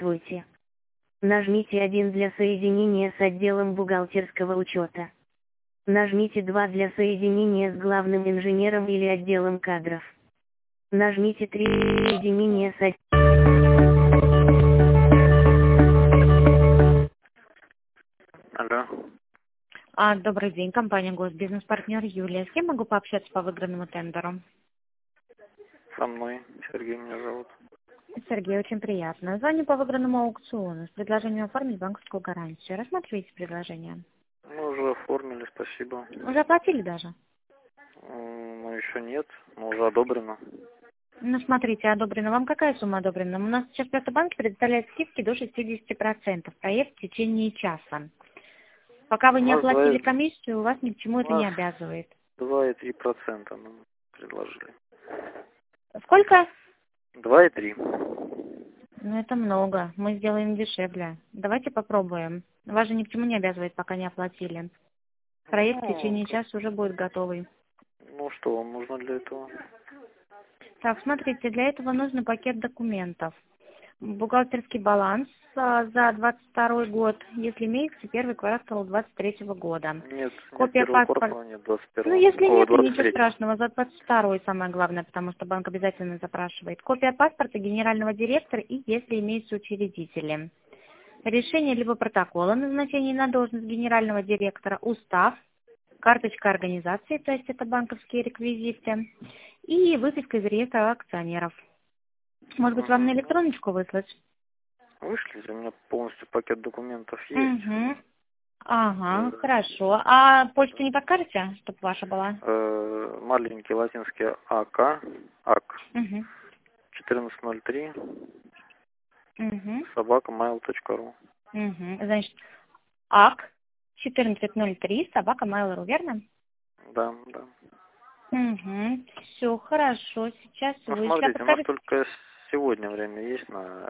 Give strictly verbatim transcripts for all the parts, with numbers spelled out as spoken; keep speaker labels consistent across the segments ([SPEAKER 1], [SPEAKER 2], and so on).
[SPEAKER 1] Здравствуйте. Нажмите один для соединения с отделом бухгалтерского учета. Нажмите два для соединения с главным инженером или отделом кадров. Нажмите три для соединения с отделом.
[SPEAKER 2] Алло.
[SPEAKER 3] А, добрый день, компания Госбизнес-партнер Юлия. С кем могу пообщаться по выигранному тендеру?
[SPEAKER 2] Со мной. Сергей меня зовут.
[SPEAKER 3] Сергей, очень приятно. Звоню по выигранному аукциону с предложением оформить банковскую гарантию. Рассматриваете предложение?
[SPEAKER 2] Мы уже оформили, спасибо.
[SPEAKER 3] Уже оплатили даже?
[SPEAKER 2] М, Ну, еще нет, но уже одобрено.
[SPEAKER 3] Ну, смотрите, одобрено. Вам какая сумма одобрена? У нас сейчас просто банки предоставляют скидки до шестидесяти процентов. Проект в течение часа. Пока вы
[SPEAKER 2] У
[SPEAKER 3] не
[SPEAKER 2] нас
[SPEAKER 3] оплатили
[SPEAKER 2] два-
[SPEAKER 3] комиссию, вас ни к чему
[SPEAKER 2] у
[SPEAKER 3] это не
[SPEAKER 2] нас
[SPEAKER 3] обязывает.
[SPEAKER 2] два и три процента нам предложили.
[SPEAKER 3] Сколько?
[SPEAKER 2] Два и три.
[SPEAKER 3] Ну, это много. Мы сделаем дешевле. Давайте попробуем. Вас же ни к чему не обязывает, пока не оплатили. Проект в
[SPEAKER 2] Ну,
[SPEAKER 3] течение часа уже будет готовый.
[SPEAKER 2] ну что вам нужно для этого?
[SPEAKER 3] Так, смотрите, для этого нужен пакет документов. Бухгалтерский баланс а, за двадцать второй год, если имеется первый квартал двадцать третьего года.
[SPEAKER 2] Нет, нет
[SPEAKER 3] Копия
[SPEAKER 2] первого
[SPEAKER 3] паспорта.
[SPEAKER 2] квартала, нет двадцать
[SPEAKER 3] Ну,
[SPEAKER 2] первого.
[SPEAKER 3] если
[SPEAKER 2] О,
[SPEAKER 3] нет, то
[SPEAKER 2] двадцать
[SPEAKER 3] ничего
[SPEAKER 2] третьего.
[SPEAKER 3] страшного. За двадцать второй самое главное, потому что банк обязательно запрашивает. Копия паспорта генерального директора и если имеются учредители. Решение либо протокол о назначении на должность генерального директора, устав, карточка организации, то есть это банковские реквизиты, и выписка из реестра акционеров. Может быть, вам на
[SPEAKER 2] Мгм.
[SPEAKER 3] электроночку выслать?
[SPEAKER 2] Вышлите, у меня полностью пакет документов есть.
[SPEAKER 3] Угу. Ага,
[SPEAKER 2] Э,
[SPEAKER 3] хорошо. А почту не подскажете, чтобы ваша была?
[SPEAKER 2] э, Маленький латинский АК, АК,
[SPEAKER 3] Угу.
[SPEAKER 2] четырнадцать ноль три,
[SPEAKER 3] Угу.
[SPEAKER 2] собака mail точка ру.
[SPEAKER 3] Угу. Значит, ак четырнадцать ноль три, собака mail.ru, верно?
[SPEAKER 2] Да, да.
[SPEAKER 3] Угу. Все, хорошо. Сейчас
[SPEAKER 2] Ну,
[SPEAKER 3] вышло.
[SPEAKER 2] смотрите, у нас
[SPEAKER 3] Подскажите.
[SPEAKER 2] только сегодня время есть на...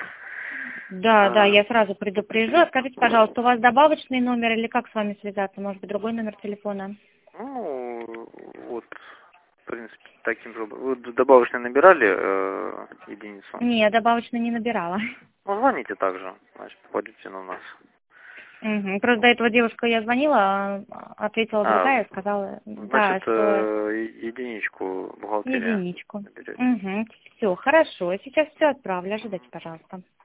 [SPEAKER 3] Да, да,
[SPEAKER 2] а,
[SPEAKER 3] я сразу предупрежу. Скажите, пожалуйста, у вас добавочный номер или как с вами связаться? Может быть, другой номер телефона?
[SPEAKER 2] ну, вот, в принципе, таким же... Вы добавочно набирали э, единицу?
[SPEAKER 3] Не, добавочный не набирала.
[SPEAKER 2] Ну, звоните также, значит, пойдете на нас.
[SPEAKER 3] Угу. Просто до этого девушка я звонила, а ответила
[SPEAKER 2] А,
[SPEAKER 3] другая, сказала, да,
[SPEAKER 2] значит,
[SPEAKER 3] что
[SPEAKER 2] э, е- единичку бухгалтерия
[SPEAKER 3] единичку.
[SPEAKER 2] наберете.
[SPEAKER 3] Угу. Все, хорошо. Сейчас все отправлю. Ожидайте, пожалуйста.